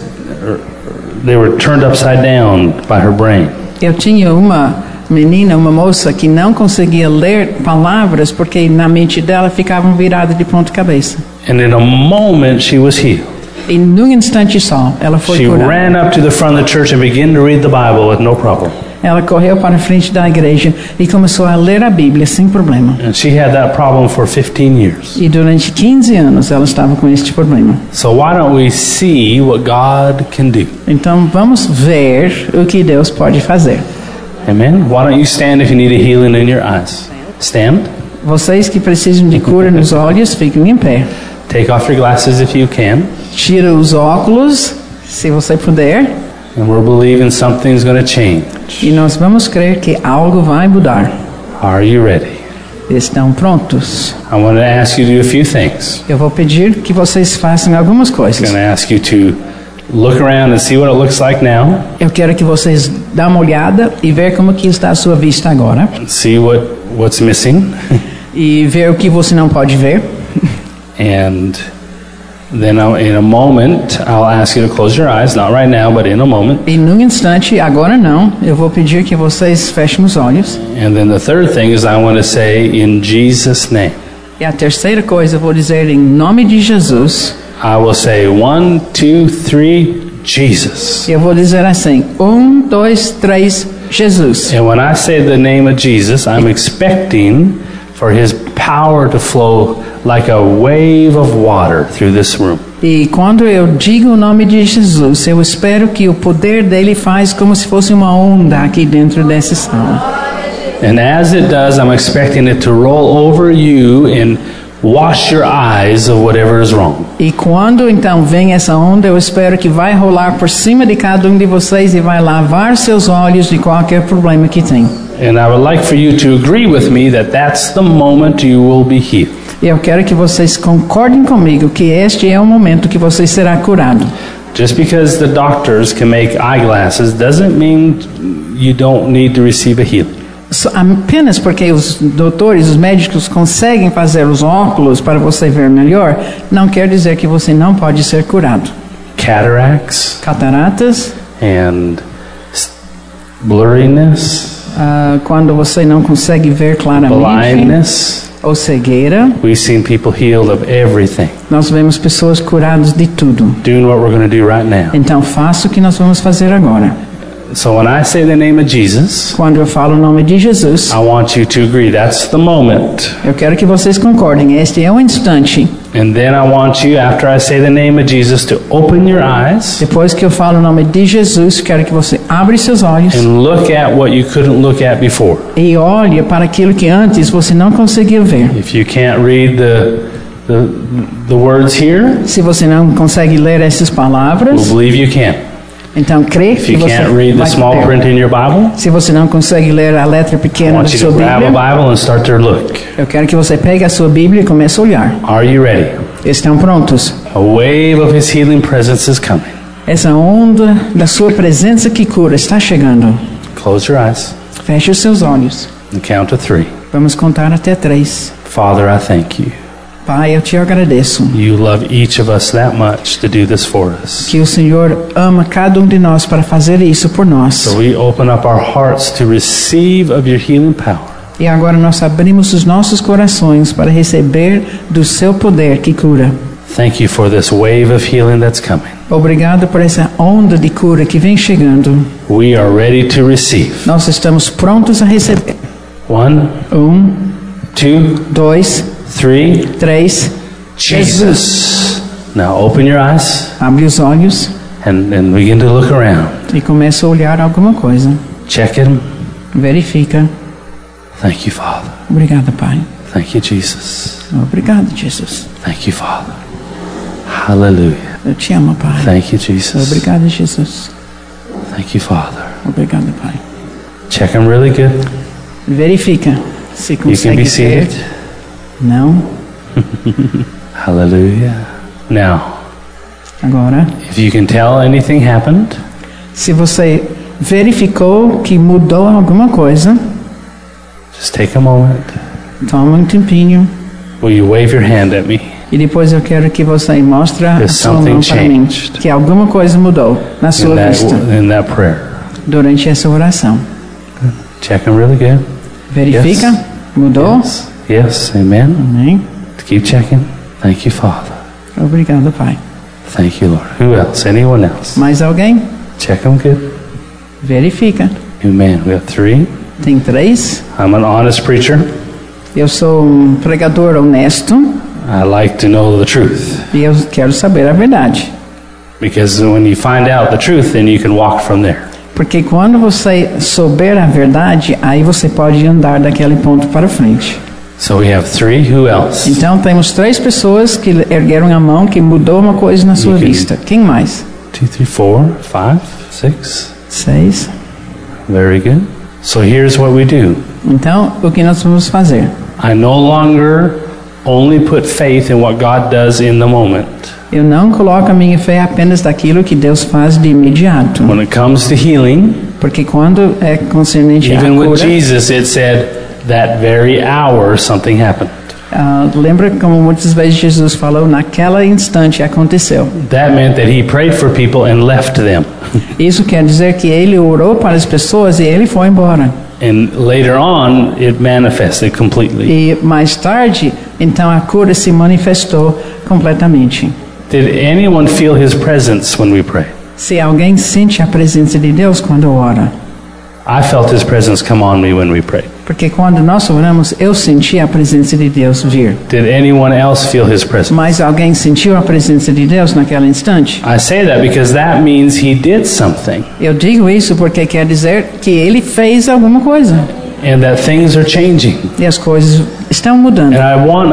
they were turned upside down by her brain. Eu tinha uma menina, uma moça, que não conseguia ler palavras porque na mente dela ficavam viradas de ponta cabeça. And in a moment, she was healed. E num instante só, ela foi She curada. ran up to the front of the church and began to read the Bible with no problem. Ela correu para a frente da igreja e começou a ler a Bíblia sem problema. And she had that problem for 15 years. E durante 15 anos ela estava com este problema. So why don't we see what God can do? Então vamos ver o que Deus pode fazer. Amen? Why don't you stand if you need a healing in your eyes? Stand. Vocês que precisam de cura nos olhos, fiquem em pé. Take off your glasses if you can. Tira os óculos, se você puder. And we're believing something's going to change. E nós vamos crer que algo vai mudar. Are you ready? Estão prontos? I want to ask you to do a few things. Eu vou pedir que vocês façam algumas I'm coisas. going to ask you to look around and see what it looks like now. Eu quero que vocês dêem uma olhada e ver como que está a sua vista agora. See what's missing. E ver o que você não pode ver. And then in a moment, I'll ask you to close your eyes. Not right now, but in a moment. E num instante, agora não, eu vou pedir que vocês fechem os olhos. And then the third thing is I want to say, in Jesus' name. E a terceira coisa, eu vou dizer em nome de Jesus. I will say 1, 2, 3, Jesus. Eu vou dizer assim, 1, 2, 3, Jesus. And when I say the name of Jesus, I'm expecting for His power to flow like a wave of water through this room. E quando eu digo o nome de Jesus, eu espero que o poder dele faz como se fosse uma onda aqui dentro dessa sala. And as it does, I'm expecting it to roll over you and wash your eyes of whatever is wrong. E quando então vem essa onda, eu espero que vai rolar por cima de cada um de vocês e vai lavar seus olhos de qualquer problema que tem. And I would like for you to agree with me that that's the moment you will be healed. E eu quero que vocês concordem comigo que este é o momento que você será curado. Just because the doctors can make eyeglasses doesn't mean you don't need to receive a healing. Apenas porque os doutores, os médicos conseguem fazer os óculos para você ver melhor, não quer dizer que você não pode ser curado. Cataracts Cataratas, and blurriness, quando você não consegue ver claramente, blindness. ou cegueira, We've seen people healed of everything. nós vemos pessoas curadas de tudo. Doing what we're going to do right now. Então faça o que nós vamos fazer agora. So when I say the name of Jesus, Quando eu falo o nome de Jesus, I want you to agree that's the moment. eu quero que vocês concordem. Este é o instante. And then I want you, after I say the name of Jesus, to open your eyes Depois que eu falo o nome de Jesus, quero que você abra seus olhos and look at what you couldn't look at before. e olhe para aquilo que antes você não conseguia ver. If you can't read the words here, Se você não consegue ler essas we'll palavras, believe you can. então crê If que you você can't read the vai small ter. print in your Bible, Se você não consegue ler a letra I pequena da want you sua to grab a Bíblia, Bible and start to look. eu quero que você pegue a sua Bíblia e comece a olhar. Are you ready? Estão prontos? A wave of His healing presence is coming. Essa onda da sua presença que cura está chegando. Close your eyes Feche os seus olhos. and count to 3. Vamos contar até 3. Father, I thank you. Pai, eu te agradeço You love each of us that much to do this for us. que o Senhor ama cada um de nós para fazer isso por nós. So we open up our hearts to receive of your healing power. E agora nós abrimos os nossos corações para receber do seu poder que cura. Thank you for this wave of healing that's coming. Obrigado por essa onda de cura que vem chegando. We are ready to receive. Nós estamos prontos a receber. 1, 2, 2, 3. 3. Jesus. Now open your eyes Abre os olhos and begin to look around. E começa a olhar alguma coisa. Check him. Verifica. Thank you, Father. Obrigada, Pai. Thank you, Jesus. Obrigado, Jesus. Thank you, Father. Hallelujah. Eu te amo, Pai. Thank you, Jesus. Obrigado, Jesus. Thank you, Father. Obrigado, Pai. Check him really good. Verifica se You can consegue be ver. seated. Não. Hallelujah. Now, Agora, if you can tell anything happened, se você verificou que mudou alguma coisa, just take a moment. toma um tempinho Will you wave your hand at me? e depois eu quero que você mostre a There's sua something mão para mim, changed. que alguma coisa mudou na sua vista In that prayer. durante essa oração. Check him really good. Verifica? Yes. Mudou? Yes. Yes. Amen. Amém. Keep checking. Thank you, Father. Obrigado, Pai. Thank you, Lord. Who else? Anyone else? Mais alguém? Check them good. Verifica. Amen. We have 3. Tem 3. I'm an honest preacher. Eu sou um pregador honesto I like to know the truth. e eu quero saber a verdade. Because when you find out the truth, then you can walk from there. Porque quando você souber a verdade, aí você pode andar daquele ponto para frente. So we have 3. Who else? Então temos 3 pessoas que ergueram a mão que mudou uma coisa na sua You can- vista. Quem mais? 2, 3, 4, 5, 6. 6. Very good. So here's what we do. Então, o que nós vamos fazer? I no longer only put faith in what God does in the moment. Eu não coloco a minha fé apenas daquilo que Deus faz de imediato. When it comes to healing, Porque quando é concernente à even with cura, Jesus, it said that very hour something happened. lembra como muitas vezes Jesus falou, naquela instante aconteceu. That meant that he prayed for people and left them. Isso quer dizer que ele orou para as pessoas e ele foi embora. And later on, it manifested completely. E mais tarde, então a cura se manifestou completamente. Did anyone feel his presence when we pray? Se alguém sente a presença de Deus quando ora, I felt his presence come on me when we prayed. porque quando nós oramos, eu senti a presença de Deus vir. Did anyone else feel his presence? Mas alguém sentiu a presença de Deus naquele instante? I say that because that means he did something Eu digo isso porque quer dizer que ele fez alguma coisa. and that things are changing. E as coisas estão mudando. And I want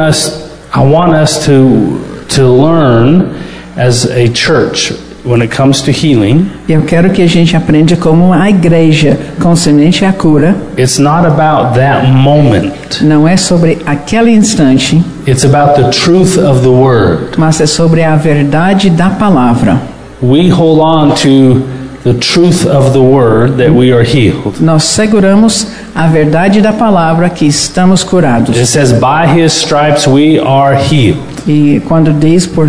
us to learn as a church when it comes to healing. Eu quero que a gente aprenda como a igreja concernente à cura. It's not about that moment. Não é sobre aquele instante, It's about the truth of the word. mas é sobre a verdade da palavra. We hold on to the truth of the word that we are healed. Nós seguramos a verdade da palavra que estamos curados. It says, by his stripes we are healed. E quando diz por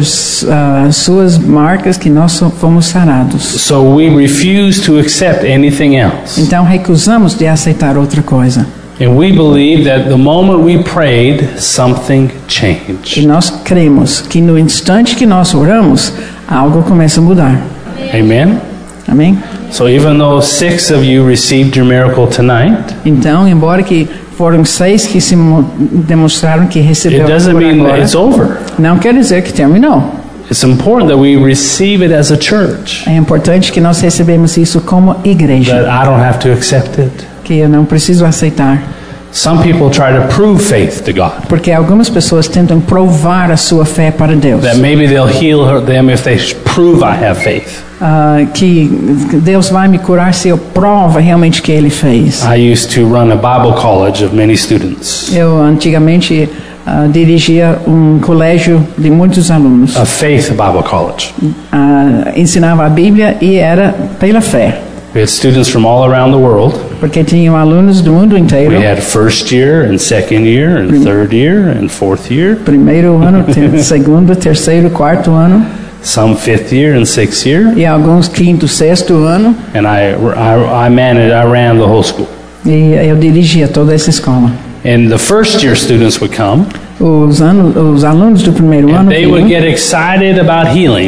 suas marcas que nós fomos sarados. So we refuse to accept anything else. Então recusamos de aceitar outra coisa. And we believe that the moment we prayed, something E changed. nós cremos que no instante que nós oramos, algo começa a mudar. Amen? Amém? So even though 6 of you received your miracle tonight, Então, embora que foram 6 que se demonstraram que it receberam a doesn't cura mean that agora, it's over. não quer dizer que terminou. It's important that we receive it as a church, É importante que nós recebemos isso como igreja, that I don't have to accept it. que eu não preciso aceitar, Some people try to prove faith to God, porque algumas pessoas tentam provar a sua fé para Deus, that maybe they'll heal them if they prove I have faith. que Deus vai me curar se eu provo realmente que Ele fez. I used to run a Bible college of many students, Eu antigamente dirigia um colégio de muitos alunos, a faith Bible college. ensinava a Bíblia e era pela fé, We had students from all around the world. porque tinham alunos do mundo inteiro. We had first year and second year and third year and fourth year, Primeiro ano, segundo, terceiro, quarto ano, some fifth year and sixth year, e alguns quinto, sexto ano, and I ran the whole school. e eu dirigia toda essa escola. And the first year students would come, Os alunos do primeiro and ano they would vinham, get excited about healing,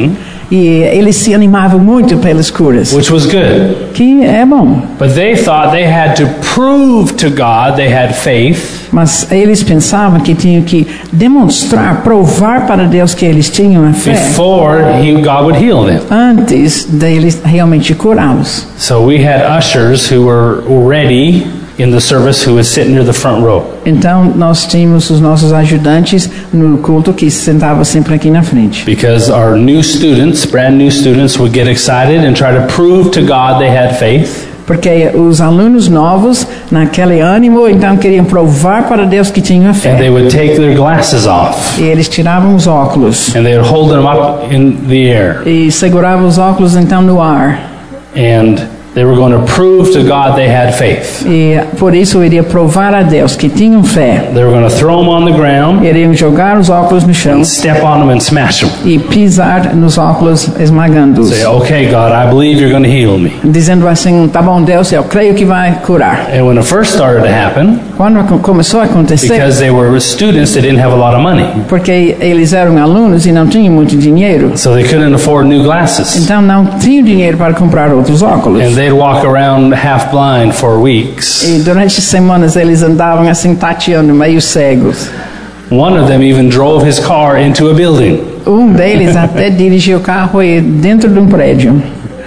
E eles se animavam muito pelas curas, which was good. que é bom. But they thought they had to prove to God they had faith Mas eles pensavam que tinham que demonstrar, provar para Deus que eles tinham a fé before God would heal them. antes deles realmente curá-los. So we had ushers who were ready in the service who would sit near the front row. Então nós tínhamos os nossos ajudantes no culto que se sentavam sempre aqui na frente. Because our new students, brand new students, would get excited and try to prove to God they had faith. Porque os alunos novos, naquele ânimo, então queriam provar para Deus que tinham a And fé. they would take their glasses off E eles tiravam os óculos and they would hold them up in the air. e seguravam os óculos então no ar. And they were going to prove to God they had faith. E por isso eu iria provar a Deus que tinham fé. They were going to throw them on the ground Iriam jogar os óculos no chão and step on them and smash them. e pisar nos óculos esmagando-os. Say, okay, God, I believe you're going to heal me. Dizendo assim, tá bom Deus, eu creio que vai curar. And when it first started to happen, Quando começou a acontecer, because they were students, they didn't have a lot of money. porque eles eram alunos e não tinham muito dinheiro, So they couldn't afford new glasses. então não tinham dinheiro para comprar outros óculos. And they'd walk around half blind for weeks. E durante semanas eles andavam assim tateando, meio cegos. One of them even drove his car into a building. Deles até dirigiu o carro dentro de prédio.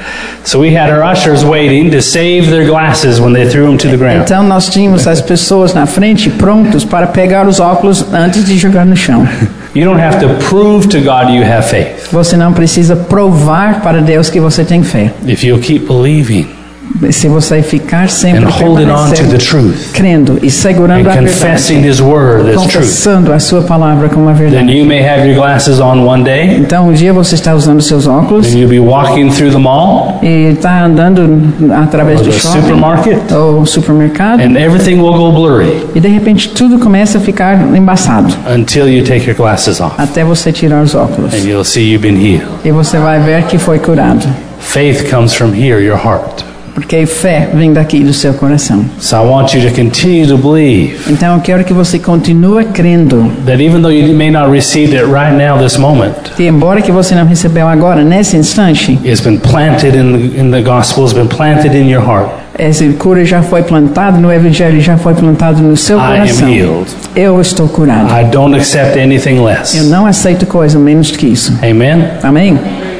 So we had our ushers waiting to save their glasses when they threw them to the ground. Então nós tínhamos as pessoas na frente prontos para pegar os óculos antes de jogar no chão. You don't have to prove to God you have faith. Você não precisa provar para Deus que você tem fé. If you'll keep believing Se você ficar sempre and holding on to the permanecendo, truth crendo e segurando and a confessing verdade, His word as truth, confessando a sua palavra como a then verdade. you may have your glasses on one day, Então um dia você está usando seus óculos and you'll be walking through the mall e está andando através or do the shopping supermarket, ou supermercado and everything will go blurry e de repente tudo começa a ficar embaçado until you take your glasses off, até você tirar os óculos and you'll see you've been healed. e você vai ver que foi curado. Faith comes from here, your heart. Porque fé vem daqui do seu coração. So I want you to continue to believe Então eu quero que você continue crendo. that even though you may not receive it right now, this moment, E embora que você não recebeu agora, nesse instante, it's been planted in the gospel, it's been planted in your heart. essa cura já foi plantada no Evangelho, já foi plantado no seu I am coração. healed. Eu estou curado. I don't accept anything Eu less. não aceito coisa menos que isso. Amen. Amém?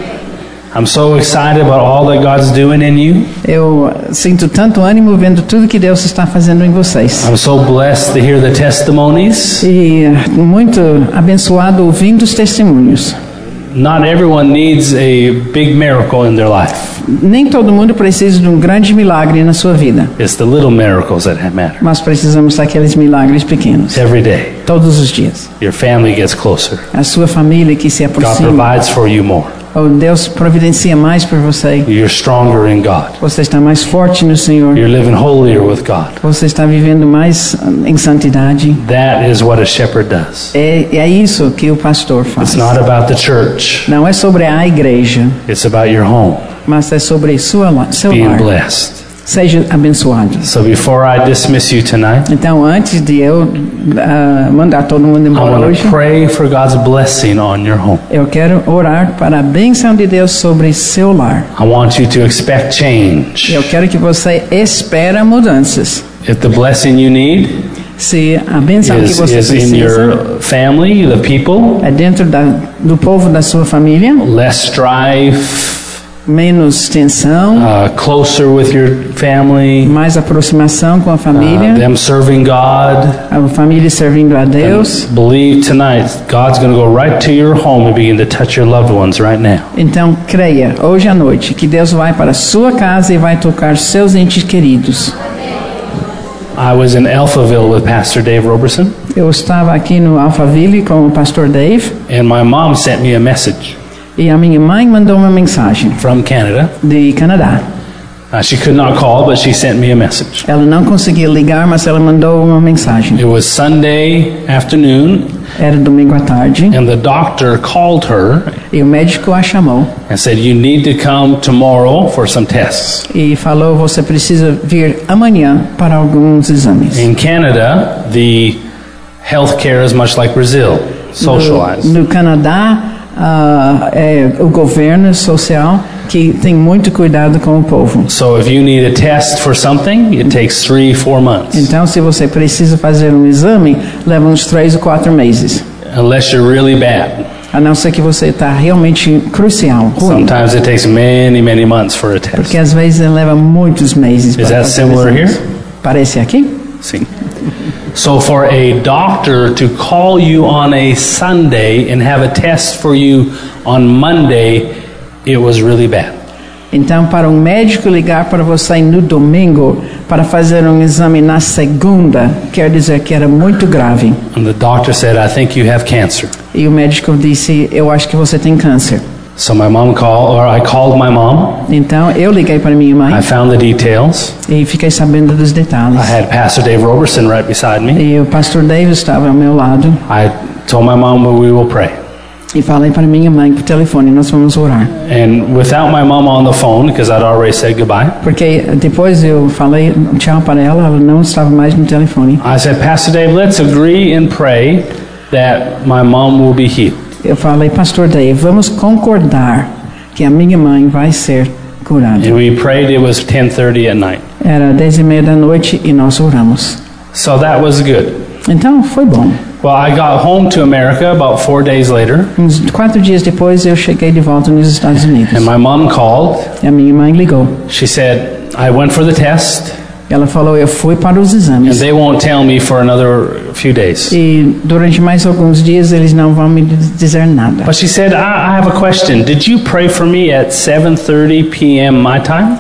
I'm so excited about all that God's doing in you. Eu sinto tanto ânimo vendo tudo que Deus está fazendo em vocês. I'm so blessed to hear the testimonies. E muito abençoado ouvindo os testemunhos. Not everyone needs a big miracle in their life. Nem todo mundo precisa de um grande milagre na sua vida, It's the little miracles that matter. mas precisamos daqueles milagres pequenos, Every day, todos os dias. your family gets closer. A sua família que se God aproxima. provides for you more. Oh, Deus providencia mais por você. You're stronger in God. Você está mais forte no Senhor. You're living holier with God. Você está vivendo mais em santidade. That is what a shepherd does. É isso que o pastor faz. It's not about the church. Não é sobre a igreja, It's about your home mas é sobre seu being lar. blessed. Seja abençoado. So before I dismiss you tonight, Então, antes de eu mandar todo mundo I embora want hoje, to pray for God's blessing on your home. eu quero orar para a bênção de Deus sobre seu lar. I want you to expect change. Eu quero que você espere mudanças. If the blessing you need Se a bênção que você is in precisa your family, the people, é dentro do povo da sua família, less strife, menos tensão, closer with your family, mais aproximação com a família, them serving God. a família servindo a Deus. Believe tonight, God's going to go right to your home and begin to touch your loved ones right now. Então, creia, hoje à noite, que Deus vai para a sua casa e vai tocar seus entes queridos. I was in Alphaville with Pastor Dave Roberson, Eu estava aqui no Alphaville com o pastor Dave and my mom sent me a message e a minha mãe mandou uma mensagem from Canada. de Canadá. She could not call, but she sent me a message. Ela não conseguia ligar, mas ela mandou uma mensagem. It was Sunday afternoon, Era domingo à tarde and the doctor called her e o médico a chamou and said, "You need to come tomorrow for some tests." e falou: você precisa vir amanhã para alguns exames. In Canada, the healthcare is much like Brazil, socialized. No Canadá, o governo social que tem muito cuidado com o povo. So if you need a test for something, it takes 3-4 months. Então, se você precisa fazer um exame, leva uns 3 ou 4 meses. Unless you're really bad. A não ser que você está realmente crucial, ruim. Sometimes it takes many months for a test. Porque às vezes leva muitos meses. Is that similar here? Parece aqui? Sim. So for a doctor to call you on a Sunday and have a test for you on Monday, it was really bad. Então, para um médico ligar para você no domingo para fazer um exame na segunda, quer dizer que era muito grave. And the doctor said, I think you have cancer. E o médico disse, eu acho que você tem câncer. So I called my mom. Então, eu liguei para minha mãe. I found the details. E fiquei sabendo dos detalhes. I had Pastor Dave Roberson right beside me. E o pastor Dave estava ao meu lado. I told my mom we will pray. E falei para minha mãe por telefone, nós vamos orar. And without my mom on the phone, because I'd already said goodbye, Porque depois eu falei tchau para ela não estava mais no telefone. I said, Pastor Dave, let's agree and pray that my mom will be healed. Eu falei, pastor Dave, vamos concordar que a minha mãe vai ser curada. And we prayed. It was 10:30 at night. Era 10:30 da noite e nós oramos. So that was good. Então foi bom. Well, I got home to America about 4 days later, Uns 4 dias depois eu cheguei de volta nos Estados Unidos. and my mom called. E a minha mãe ligou. She said, I went for the test, Ela falou, eu fui para os and exames. they won't tell me for another few days. E durante mais alguns dias eles não vão me dizer nada. But she said, I have a question. Did you pray for me at 7:30 p.m. my time?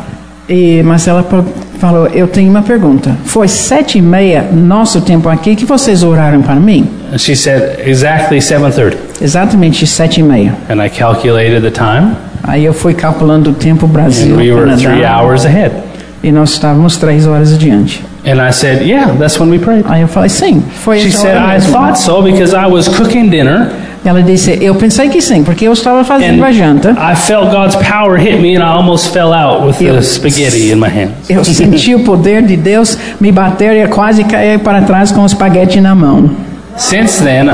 Mas ela falou, eu tenho uma pergunta. Foi 7:30 nosso tempo aqui que vocês oraram para mim? And she said, exactly 7:30. Exatamente 7:30. And I calculated the time, Aí eu fui calculando o tempo Brasil, and we were Canadá, 3 hours ahead. e nós estávamos 3 horas adiante. And I said, yeah, that's when we prayed. Aí eu falei, sim, foi She essa said, hora I mesmo. thought so because I was cooking dinner, Ela disse, eu pensei que sim, porque eu estava fazendo and a janta. I felt God's power hit me, and I almost fell out with Eu- the spaghetti in my hands. Eu senti o poder de Deus me bater e quase caí para trás com o espaguete na mão. Since then,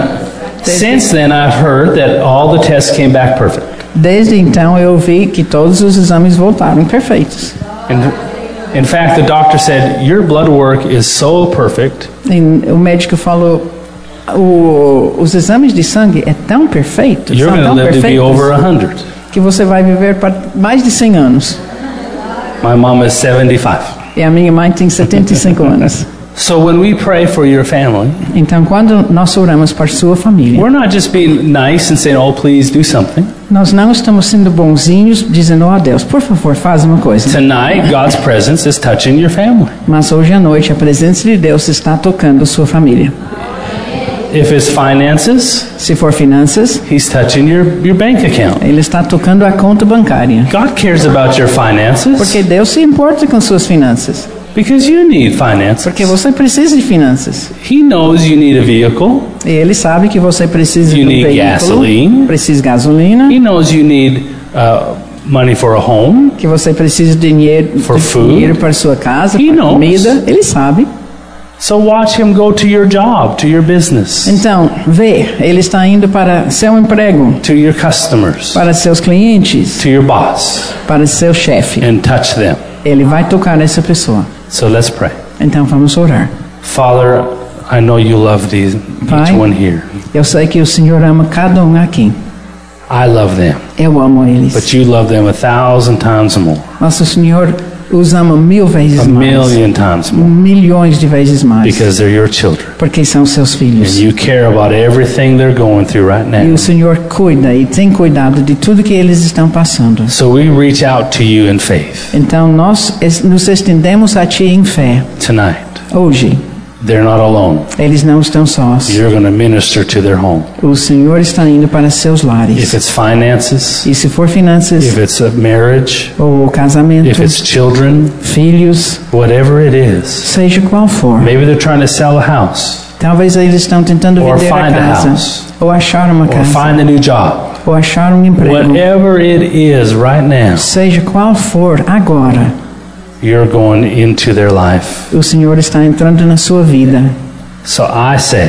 I've heard that all the tests came back perfect. Desde então eu vi que todos os exames voltaram perfeitos. And in fact, the doctor said, your blood work is so perfect E o médico falou, os exames de sangue é tão perfeito, you're são going to tão live to be perfeitos, over 100. que você vai viver para mais de 100 anos. My mom is 75. E a minha mãe tem 75 anos. So when we pray for your family, Então, quando nós oramos para sua família, we're not just being nice and saying, oh, please do something. nós não estamos sendo bonzinhos, dizendo, ó Deus, por favor, faz uma coisa. Tonight, God's presence is touching your family. Mas hoje à noite, a presença de Deus está tocando sua família. If it's finances, Se for finanças, He's touching your bank account. Ele está tocando a conta bancária. God cares about your finances Porque Deus se importa com suas finanças. because you need finances. Porque você precisa de finanças. He knows you need a vehicle. E Ele sabe que você precisa de You um need veículo, gasoline. precisa de gasolina, He knows you need money for a home. que você precisa de dinheiro, For food. dinheiro para sua casa, He para knows. comida. Ele sabe. So watch Him go to your job, to your business, Então, vê, Ele está indo para seu emprego, to your customers, para seus clientes, to your boss, para seu chefe. and touch them. Ele vai tocar essa pessoa. So let's pray. Então, vamos orar. Father, I know you love each Pai. one here. Eu sei que o Senhor ama cada um aqui. I love them, Eu amo eles. but you love them 1,000 times more, Nosso Senhor os ama 1000 vezes a mais. million times more, Milhões de vezes mais. because they're your children. Porque são seus And filhos. you care about everything they're going through right E now. o Senhor cuida e tem cuidado de tudo que eles estão passando. So we reach out to you in faith Então nós nos estendemos a Ti em fé. tonight. Hoje, They're not alone. eles não estão sós. You're going to minister to their home. O Senhor está indo para seus If lares. it's finances, E se for finanças, if it's a marriage, ou casamento, if it's children, filhos, whatever it is. seja qual for. Maybe they're trying to sell a house Talvez eles estão tentando Or vender a find a casa. house. Ou achar uma or casa. find a new job. Ou achar um emprego. Whatever it is right now, Seja qual for, agora, you're going into their life. o Senhor está entrando na sua vida. So I say,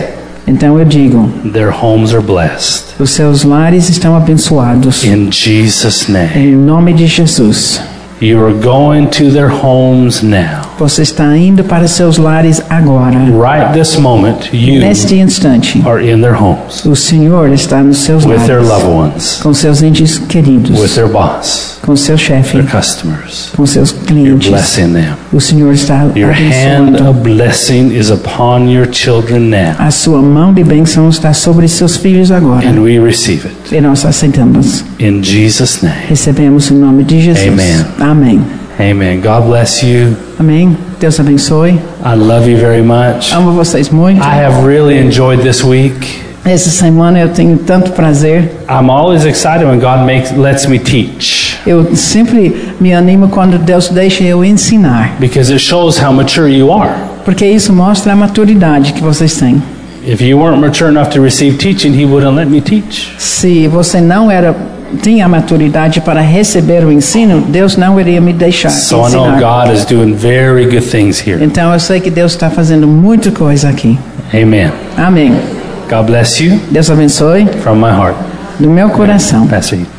Então eu digo, their homes are blessed. os seus lares estão abençoados. In Jesus' name. Em nome de Jesus. You are going to their homes now. Você está indo para seus lares agora. Right this moment, you Neste instante, are in their homes o Senhor está nos seus with their lares, loved ones, com seus entes with queridos, their boss, com seu chefe, their customers. com seus You're clientes. blessing them. O Senhor está Your hand abençoando. of blessing is upon your children now, A sua mão de bênção está sobre seus filhos agora. and we receive it. E nós aceitamos. In Jesus' name. Recebemos em nome de Jesus. Amen. Amém. Amen. God bless you. Amém. Deus abençoe. I love you very much. Amo vocês muito. I have really enjoyed this week. Essa semana eu tenho tanto prazer. I'm always excited when God lets me teach, Eu sempre me animo quando Deus deixa eu ensinar, because it shows how mature you are. porque isso mostra a maturidade que vocês têm. If you weren't mature enough to receive teaching, He wouldn't let me teach. Se você não tinha a maturidade para receber o ensino, Deus não iria me deixar So I know ensinar. God is doing very good things here. Então eu sei que Deus está fazendo muita coisa aqui. Amen. Amém. God bless you Deus abençoe from my heart. do meu coração. Pastor.